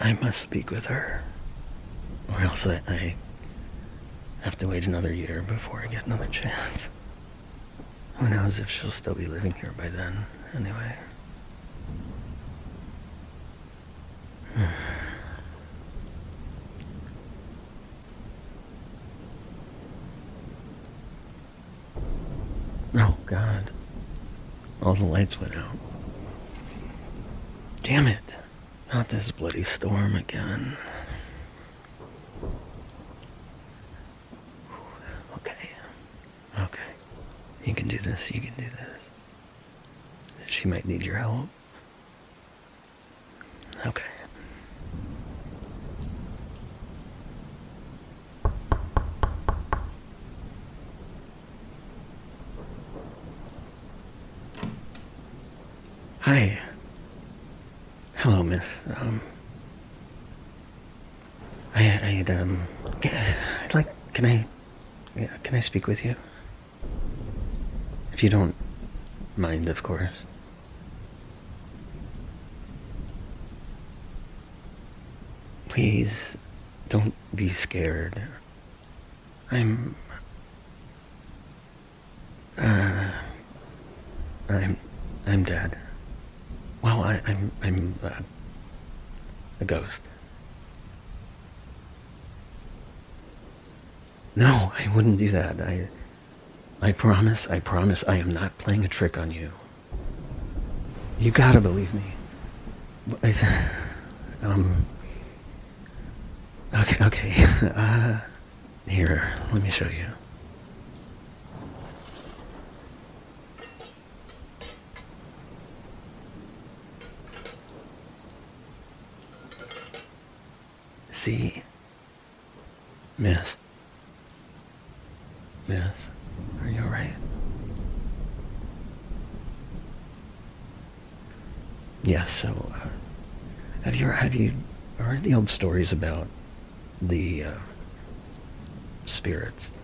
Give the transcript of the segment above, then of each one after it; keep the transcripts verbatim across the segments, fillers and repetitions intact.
I must speak with her, or else I, I have to wait another year before I get another chance. Who knows if she'll still be living here by then, anyway. Oh, God. All the lights went out. Damn it. Not this bloody storm again. Okay. Okay. You can do this, you can do this. She might need your help. Okay. Hi. Hello, miss. Um, I, I'd, um, I'd like, can I, yeah, can I speak with you? If you don't mind, of course. Please, don't be scared. I'm, uh, I'm, I'm dead. Well, I, I'm, I'm, uh, a ghost. No, I wouldn't do that. I, I promise, I promise I am not playing a trick on you. You gotta believe me. Um, okay, okay. Uh, here, let me show you. See? Miss. Miss, are you alright? Yes, so, uh, have you, have you heard the old stories about the, uh, spirits?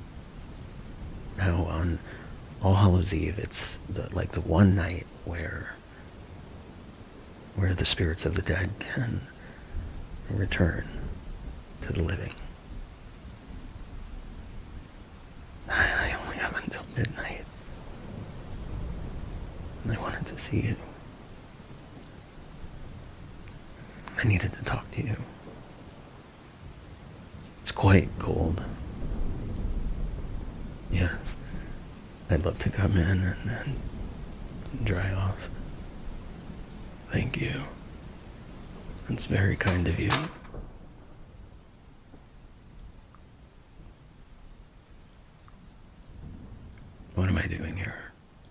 How on All Hallows Eve, it's the, like the one night where, where the spirits of the dead can return to the living. I only have until midnight. And I wanted to see you. I needed to talk to you. It's quite cold. Yes. I'd love to come in and, and dry off. Thank you. That's very kind of you. What am I doing here?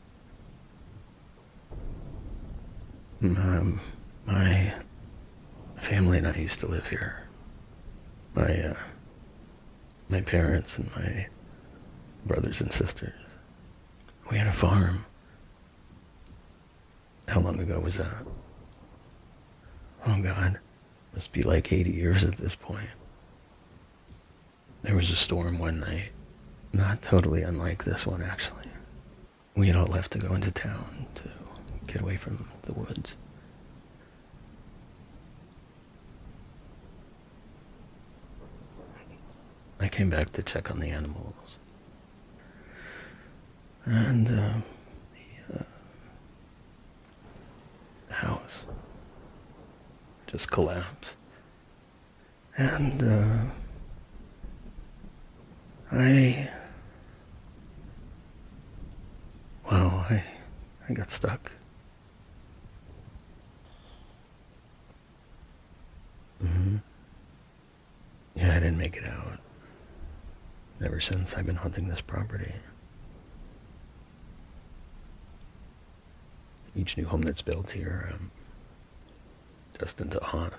Um, my family and I used to live here. My, uh, my parents and my brothers and sisters. We had a farm. How long ago was that? Oh God, must be like eighty years at this point. There was a storm one night. Not totally unlike this one, actually. We had all left to go into town to get away from the woods. I came back to check on the animals. And, uh, the, uh, the house just collapsed. And, uh, I, well, I, I got stuck. Mm-hmm. Yeah, I didn't make it out. Ever since I've been hunting this property. Each new home that's built here, I'm destined to haunt.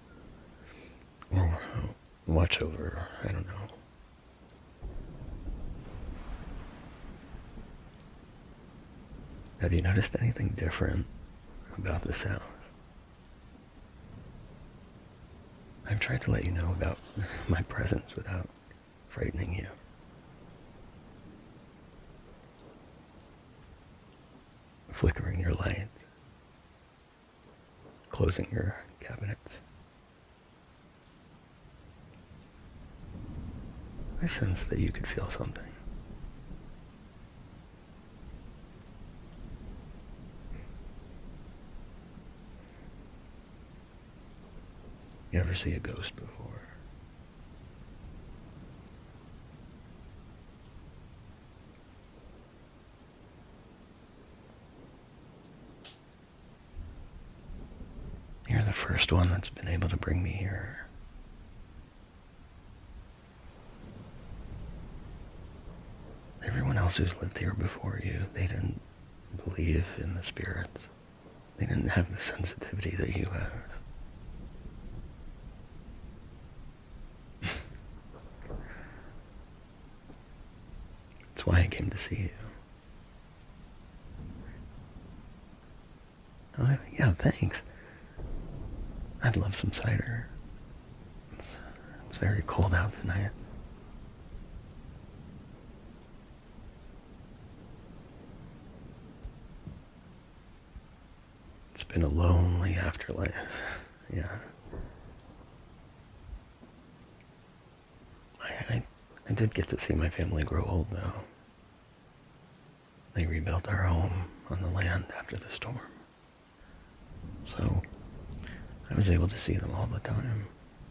Or watch over, I don't know. Have you noticed anything different about this house? I've tried to let you know about my presence without frightening you. Flickering your lights. Closing your cabinets. I sense that you could feel something. You ever see a ghost before? You're the first one that's been able to bring me here. Everyone else who's lived here before you, they didn't believe in the spirits. They didn't have the sensitivity that you have. That's why I came to see you. Oh, yeah, thanks. I'd love some cider. It's, it's very cold out tonight. It's been a lonely afterlife. Yeah. I, I, I did get to see my family grow old, though. They rebuilt our home on the land after the storm. So, I was able to see them all the time.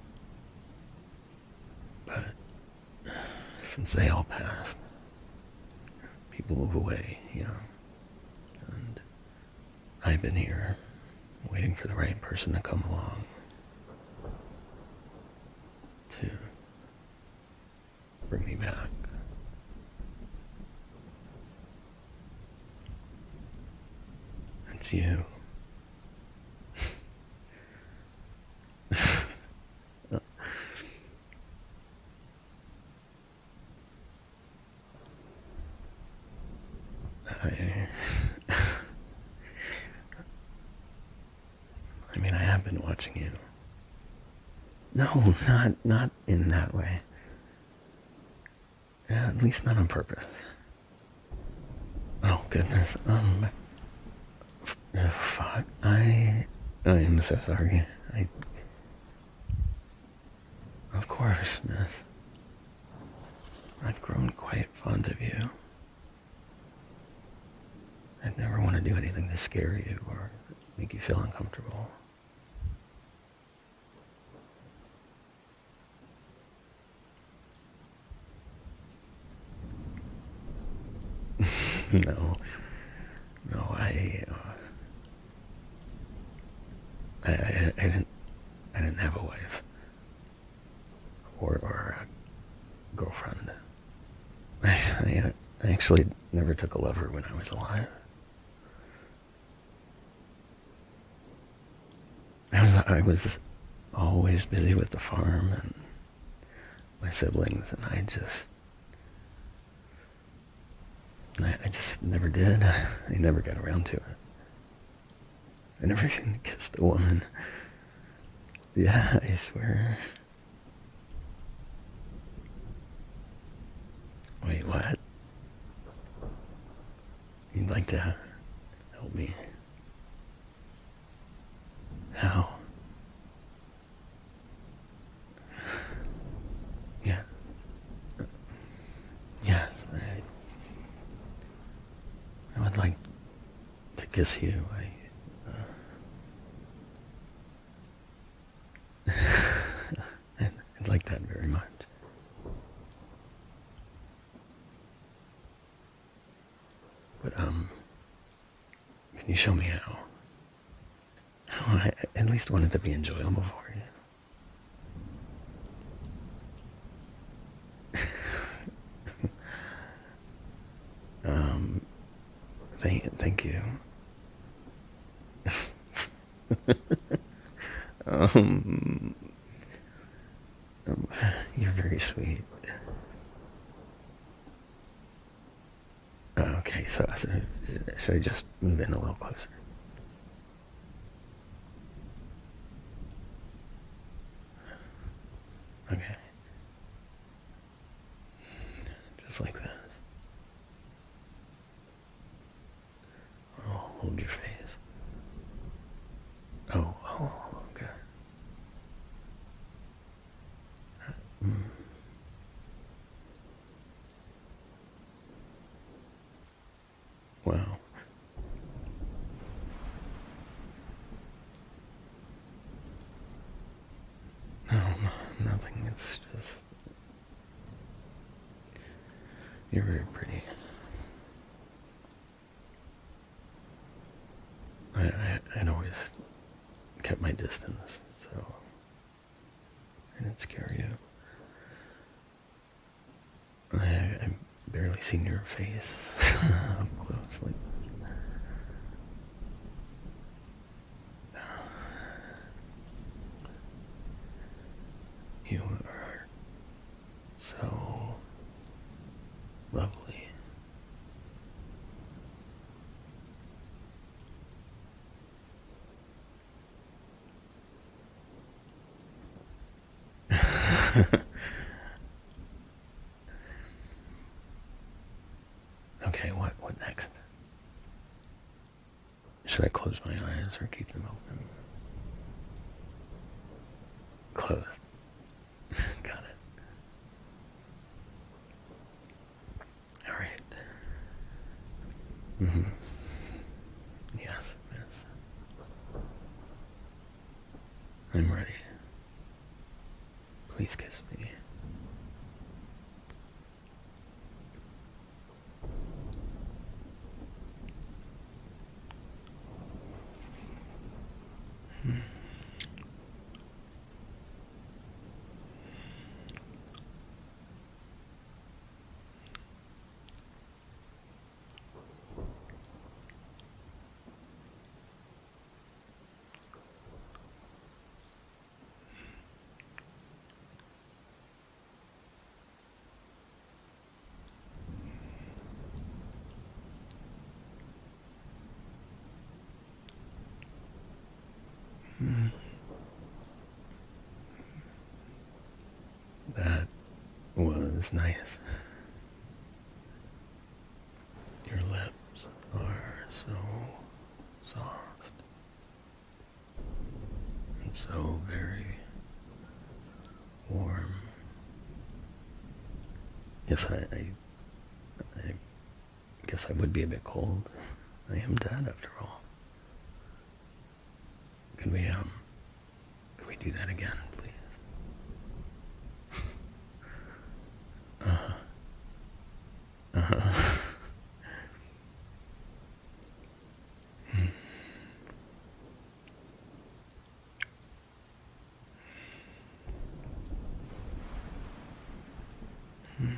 But, since they all passed, people move away, you know. And I've been here, waiting for the right person to come along to bring me back. It's you. I, I mean, I have been watching you. No, not not in that way. Yeah, at least not on purpose. Oh goodness. Um. f- Fuck. I. I am so sorry. I. Of course, miss. I've grown quite fond of you. I'd never want to do anything to scare you or make you feel uncomfortable. No, no, I, uh, I, I, I didn't, I didn't have a wife or or a girlfriend. I, I, I actually never took a lover when I was alive. I was, I was always busy with the farm and my siblings, and I just, I, I just never did. I never got around to it. I never even kissed a woman. Yeah, I swear. Wait, what? You'd like to help me? How? Yeah. Yes, I, I would like to kiss you. I, uh, I'd, I'd like that very much. But, um, can you show me how? Oh, I at least want it to be enjoyable for you. um, thank, thank you. um, um, you're very sweet. Okay, so, so should I just move in a little closer? Okay. Just like this. I'll hold your face. Oh, oh, okay. Mm. Nothing, it's just... You're very pretty. I, I, I'd always kept my distance, so I didn't scare you. I, I've barely seen your face up closely. You are so lovely. Okay, what what next? Should I close my eyes or keep them open? Closed. Got it. All right. Mm-hmm. Yes, yes. I'm ready. Please kiss me. Hmm. Hmm. That was nice. Your lips are so soft and so very warm. Yes, I, I, I guess I would be a bit cold. I am dead after all. Can we, um, can we do that again, please? Uh-huh. Uh-huh. Hmm. Hmm.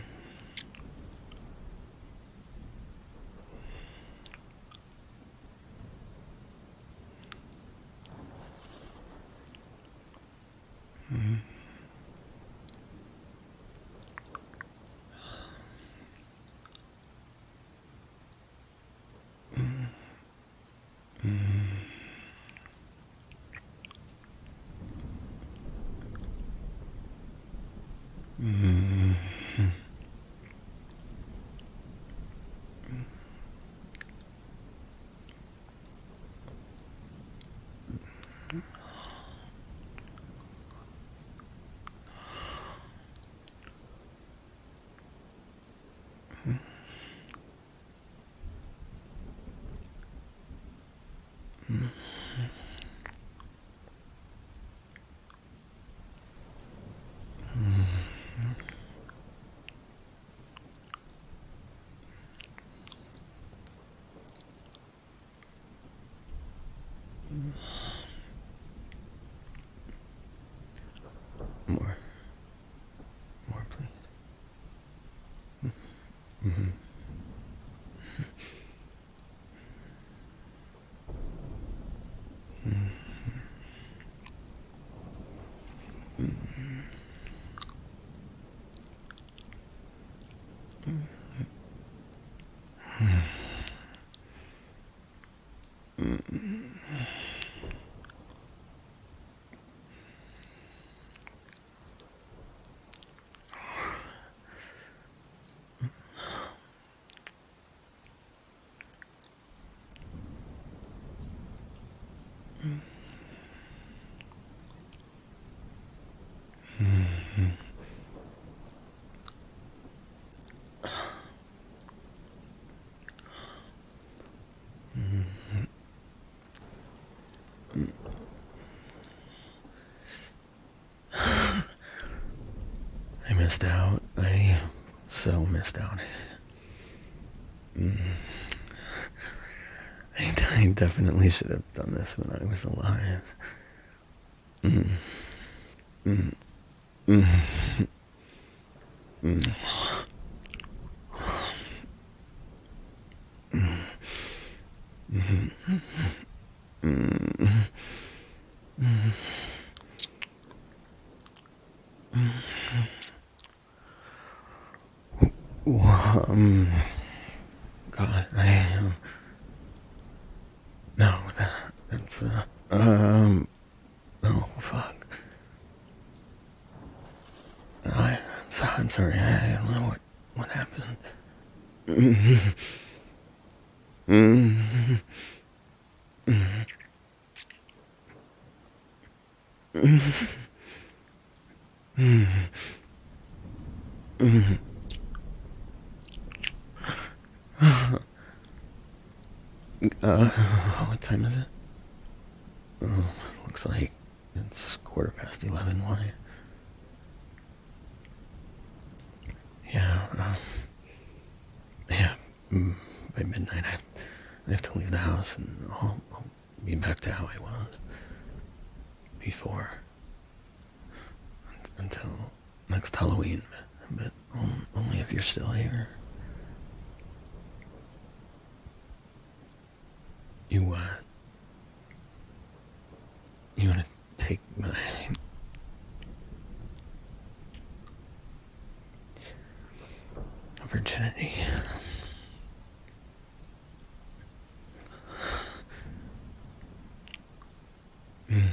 Hmm. Hmm. Hmm. Hmm. More. More, please. Mm-hmm. missed out. I so missed out. Mm. I, I definitely should have done this when I was alive. Mm. Mm. Mm. Mm. Mm. Mm. Mm. Mm. Um, God, I, um, no, that, that's, uh, um, oh, fuck. I, I'm, so, I'm sorry, I, I don't know what, what happened. Mm. Mm. Mm. Mm. Mm. Mm. Uh, what time is it? Oh, looks like it's quarter past eleven. Why? Yeah, uh, yeah. Mm, by midnight, I have, I have to leave the house, and I'll, I'll be back to how I was before, until next Halloween. But um, only if you're still here. You what? Uh, you wanna take my virginity? Mm.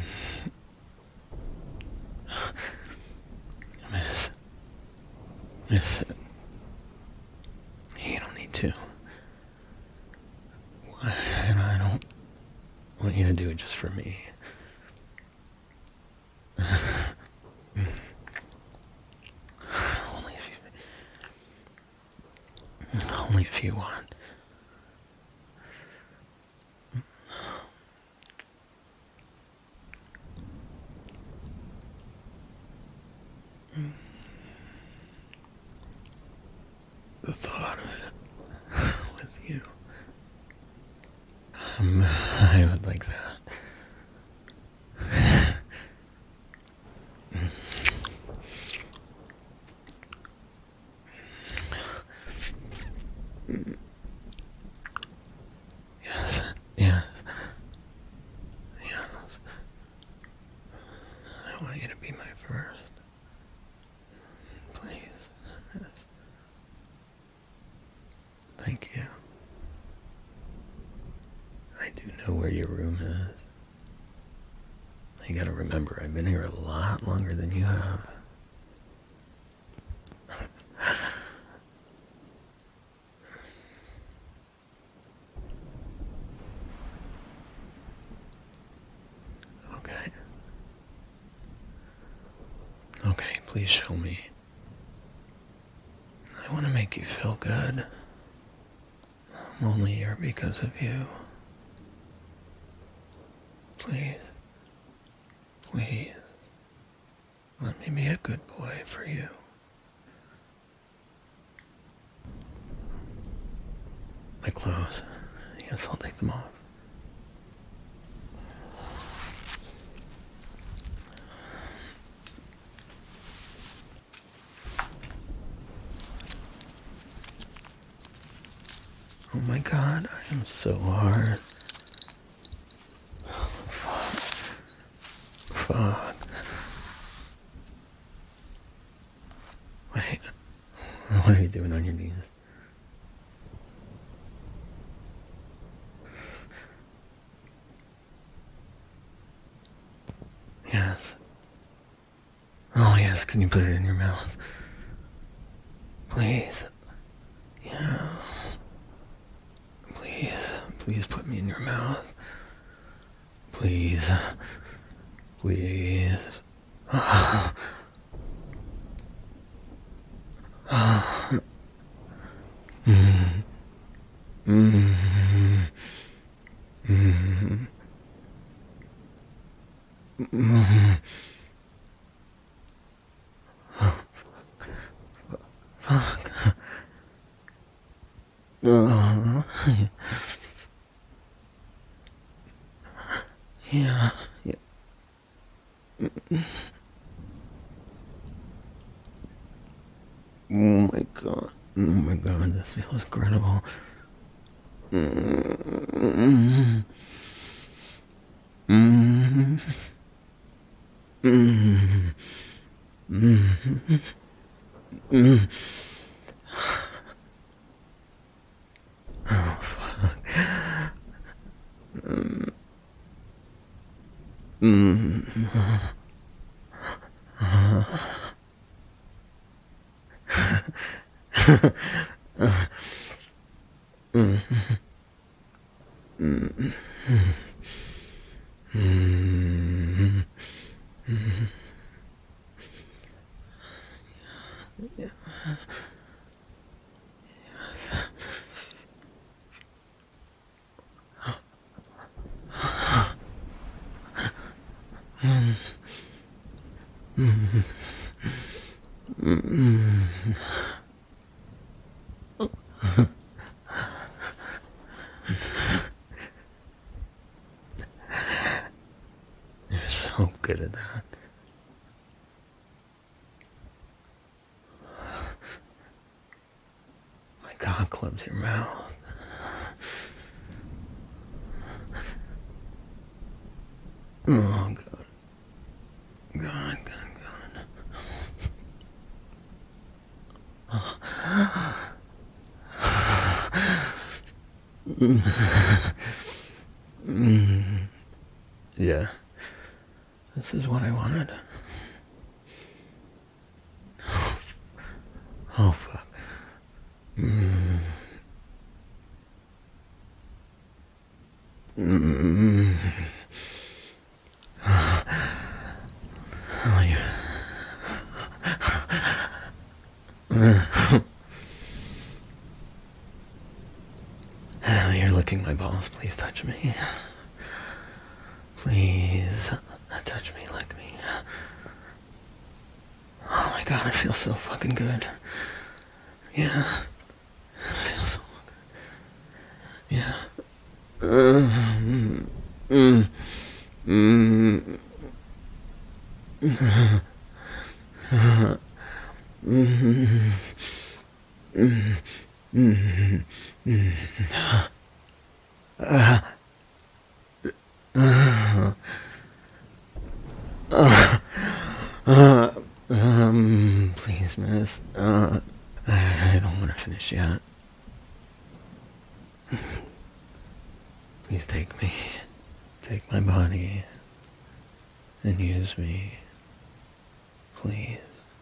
Miss, miss, you don't need to. And I don't want you to do it just for me. Only if you, only if you want. The thought of it with you, um, I would like that. Yes, yes, yes. I want you to be my first. Please. Yes. Thank you. I do know where your room is. You gotta remember, I've been here a lot longer than you have. Okay. Okay, please show me. I want to make you feel good. I'm only here because of you. Please. Please. Let me be a good boy for you. My clothes. Yes, I'll take them off. Oh my God, I am so hard. Fuck. Fuck. Wait. What are you doing on your knees? Yes. Oh yes, can you put it in your mouth? Please. Yeah. Please. Please put me in your mouth. Please. Please. Mm. Mm. Mm. Mm. Uh, yeah, yeah. Oh my god. Oh my god, this feels incredible. Mm-hmm. Mm-hmm. Mm-hmm. Mm-hmm. Mm-hmm. Oh, fuck. Mm-hmm. You're so good at that. My cock loves your mouth. Oh, God. God, God, God. Mm. Yeah. This is what I wanted. Oh, fuck. Mm. Mm. Oh, yeah. Oh, you're licking my balls. Please touch me. Please touch me, lick me. Oh my god, it feels so fucking good. Yeah. It feels so good. Yeah. Mm. Mm. Mm. Mm. Mm. Mm. Mm. Mm. Uh, uh, uh, uh, um, please, miss. Uh, I don't want to finish yet. Please take me. Take my body and use me. Please.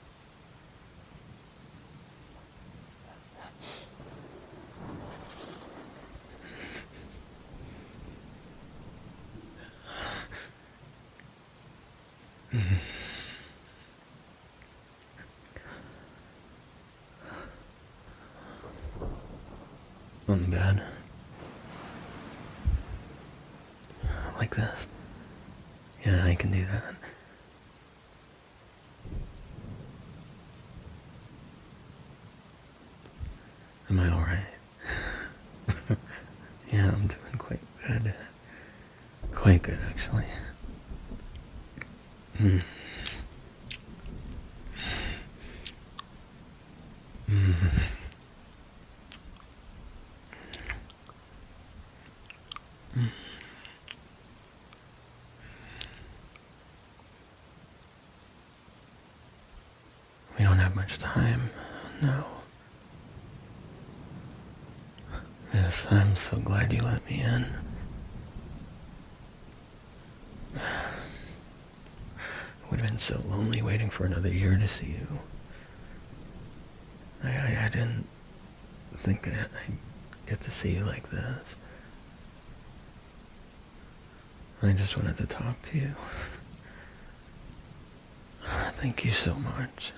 On the bed. Like this. Yeah, I can do that. Am I alright? Yeah, I'm doing quite good. Quite good, actually. Mm. Mm. Mm. We don't have much time. No. Yes, I'm so glad you let me in. It would have been so lonely waiting for another year to see you. I, I, I didn't think I'd get to see you like this. I just wanted to talk to you. Thank you so much.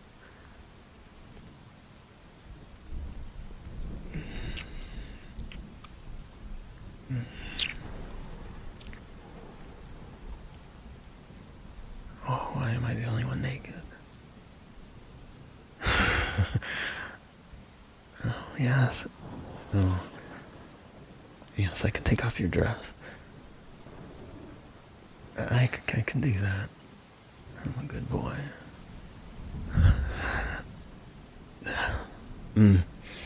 Oh, why am I the only one naked? Oh, yes. Oh. Yes, I can take off your dress. I, I can do that. I'm a good boy. Mm.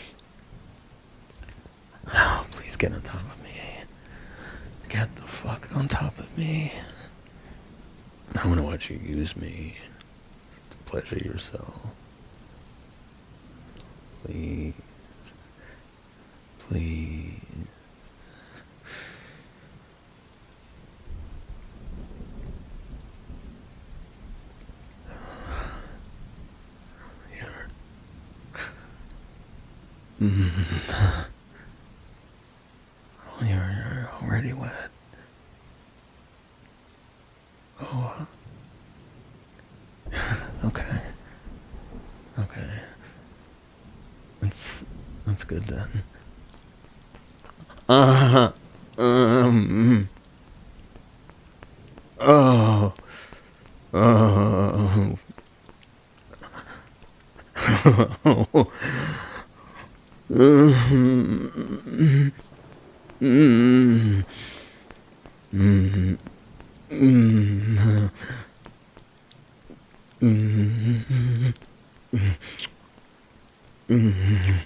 Oh, please get on top of me. Get the fuck on top of me. I want to watch you use me to pleasure yourself. Please. Please. Here. Mm. Oh, you're, you're already wet. Oh. Okay. Okay. That's that's good then. Uh um. Oh. Oh. Mm. Mm. Mm. Mm. Mm. Mm.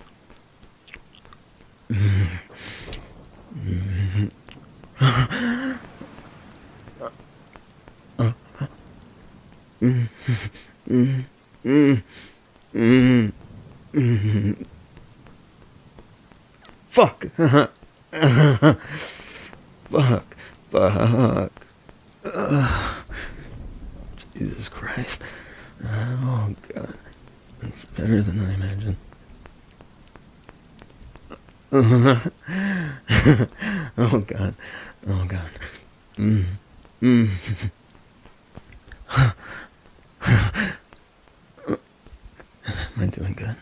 Mm. Mm. Mm. Mm. Mm. Fuck. Fuck. Fuck. Ugh. Jesus Christ. Oh, God. That's better than I imagined. Oh, God. Oh, God. Mm. Mm. Am I doing good?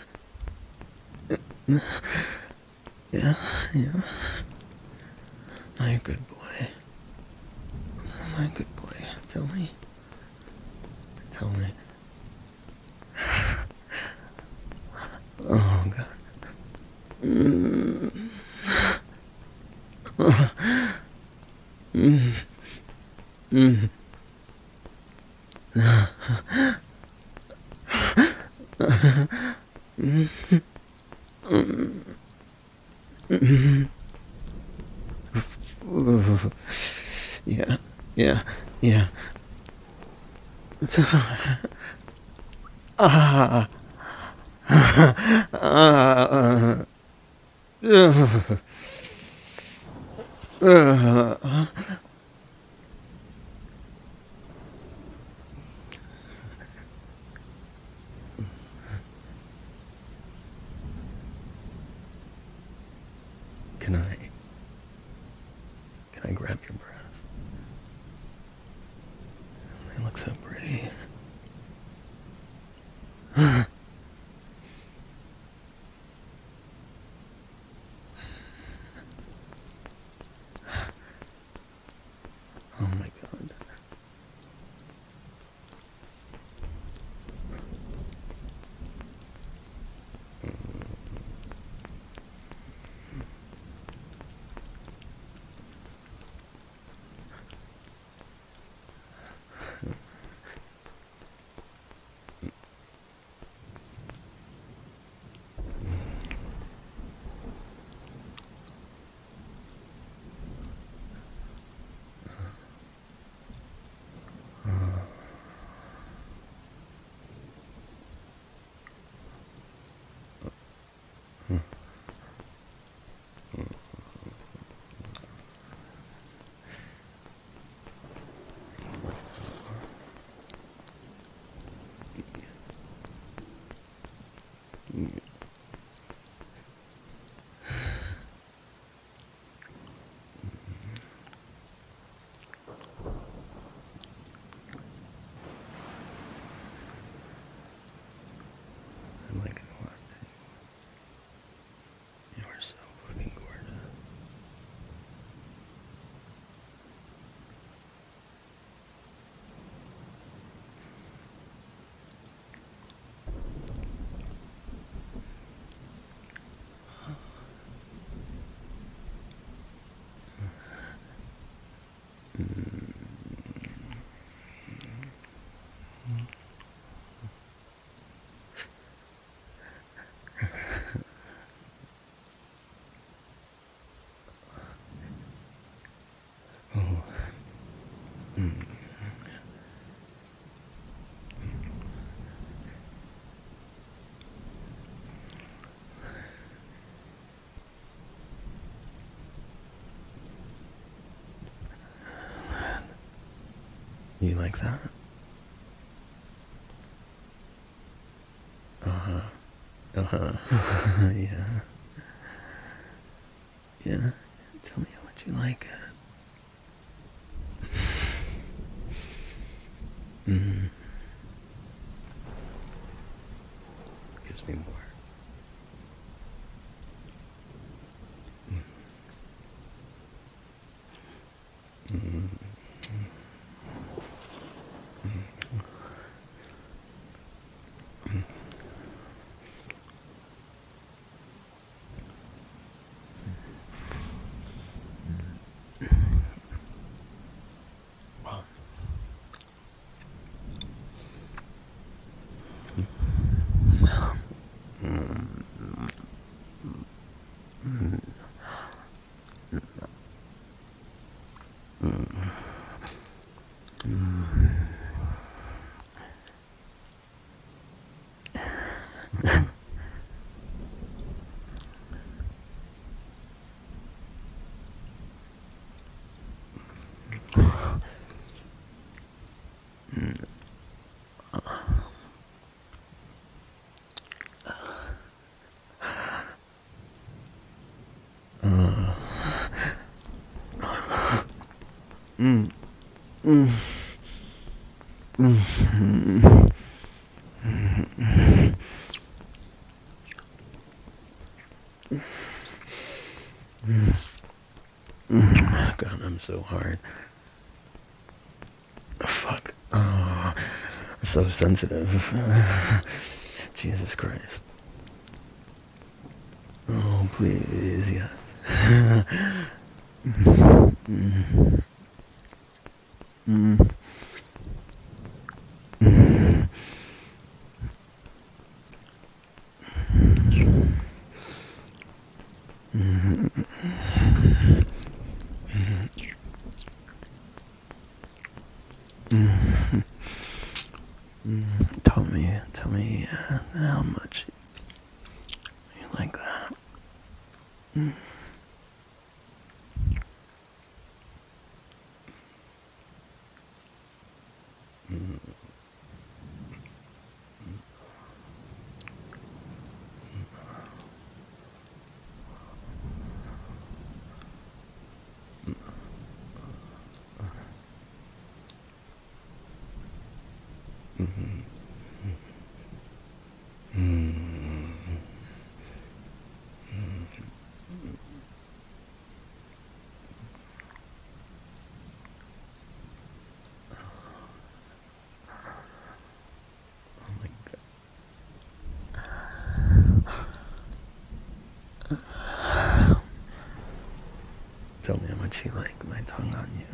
Yeah, yeah. Am I a good boy? Am I a good boy? Tell me. Tell me. Oh, God. Mm. Mm. Mm. Yeah, yeah, yeah. Ah. Ah. Uh. Can I? Can I grab your breast? They look so pretty. Oh my God. You like that? Uh-huh. Uh-huh. Yeah. Yeah. Tell me how much you like it. Mm-hmm. Gives me more. Mm-hmm. Mm. Mm. Mm. God, I'm so hard. Fuck. Oh, so sensitive. Jesus Christ. Oh, please, yeah. Mm. Mm. Mm. Tell me, tell me uh, how much you like that. Mm. Mm. Mm-hmm. Mm. Oh my God. Tell me how much you like my tongue on you.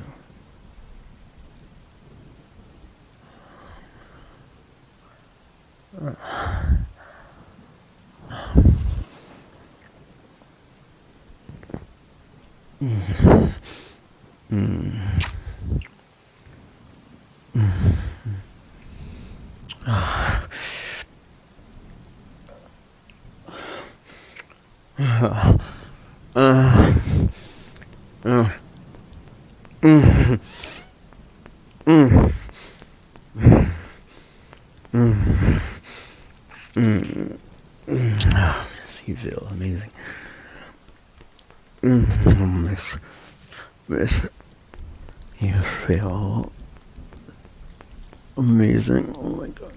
Mm. Mm. Mm. Ah. Uh, uh, uh, mm, mm, mm, mm, mm. Oh, yes, you feel amazing. Mm, miss, miss, you feel amazing. Oh my God.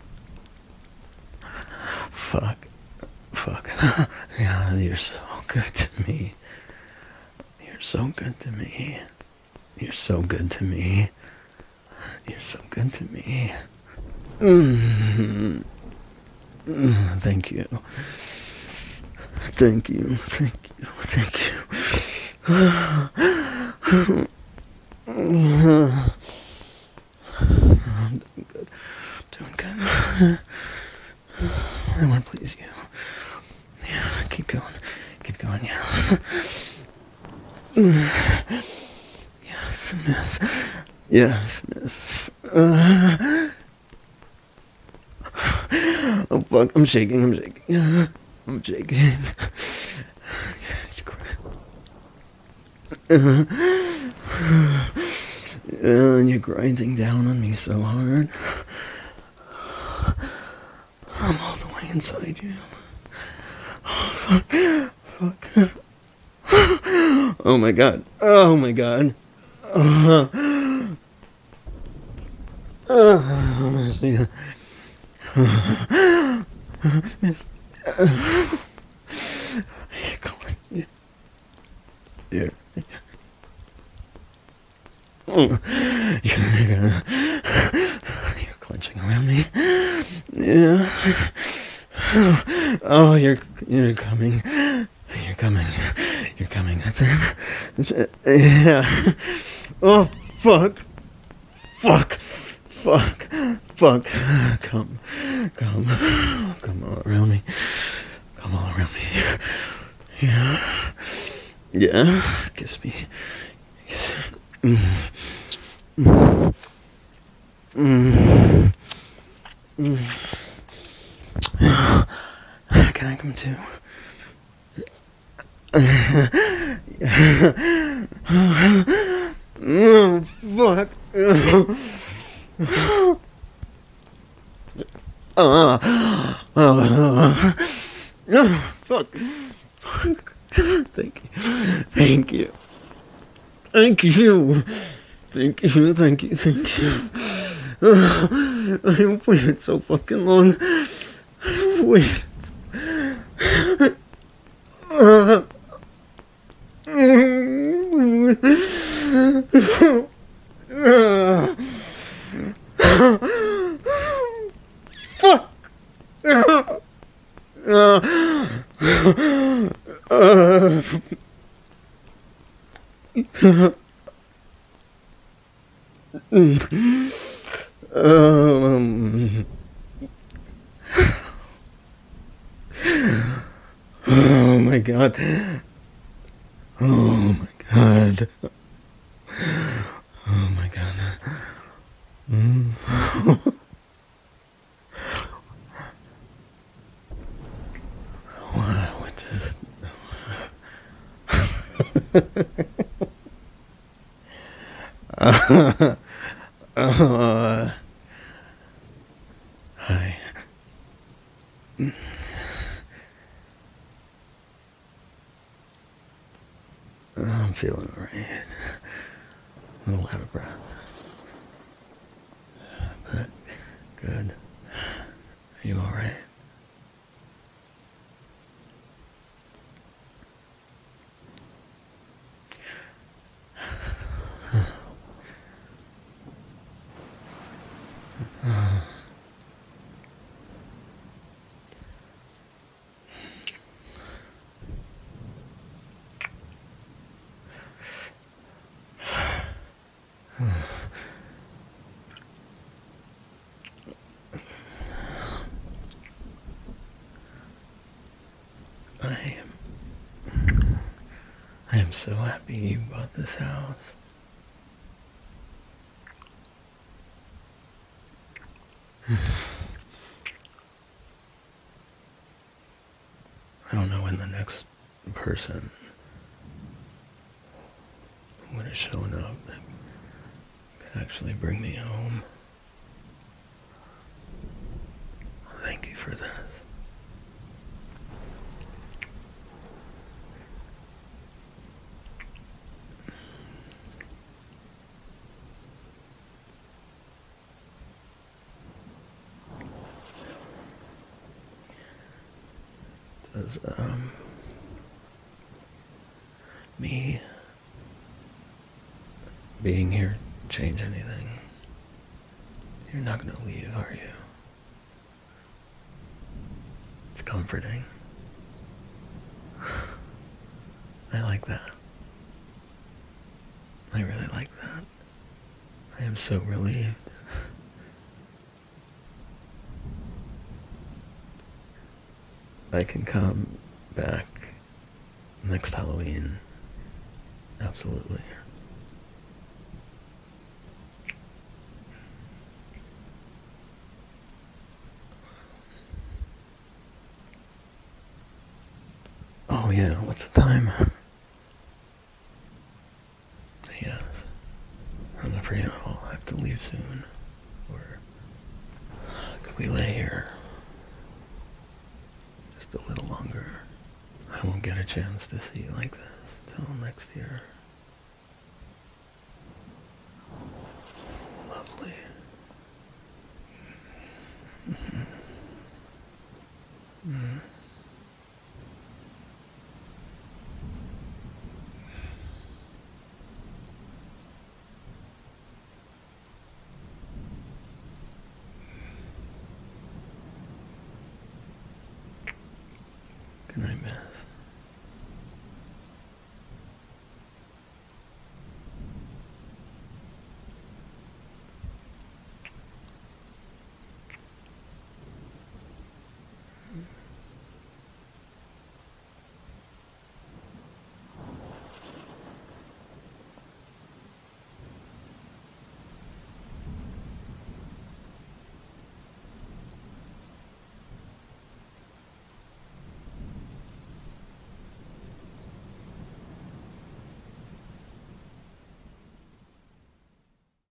Fuck. Fuck. Yeah, you're so good to me. You're so good to me. You're so good to me. You're so good to me. Mm. Mm, thank you. Thank you. Thank you. Thank you. I'm doing good. I'm doing good. I want to please you. Yeah, keep going. Keep going, yeah. Yes, miss. Yes, miss. Uh, oh, fuck. I'm shaking. I'm shaking. I'm shaking. Uh, And you're grinding down on me so hard. I'm all the way inside you. Oh, fuck. Fuck. Oh my god. Oh my god. Uh, uh, you're calling. You're. You're, you're, you're clenching around me. Yeah. Oh, you're you're coming. You're coming. You're coming. That's it. That's it. Yeah. Oh, fuck. Fuck. Fuck. Fuck. Come. Come. Come all around me. Come all around me. Yeah. Yeah. Kiss me. Kiss. Mm. Mm. Mm. Mm. Can I come too? Oh, fuck. Oh, oh, oh, fuck. Fuck. Thank you. Thank you. Thank you. Thank you. Thank you. Thank you. I've waited so fucking long. I've waited. Uh, Fuck. Uh, uh, um, oh my god. Oh my god. Oh my god. Mm. Wow, uh, uh, hi. I'm feeling alright. A little out of breath. But good. Are you alright? I am. I am so happy you bought this house. I don't know when the next person would have shown up that could actually bring me home. Thank you for this. Does, um, me being here change anything? You're not gonna leave, are you? It's comforting. I like that. I really like that. I am so relieved. I can come back next Halloween. Absolutely. Oh yeah, what's the time? Yes. I'm afraid chance to see you like this till next year. Lovely. Mm-hmm. Mm-hmm.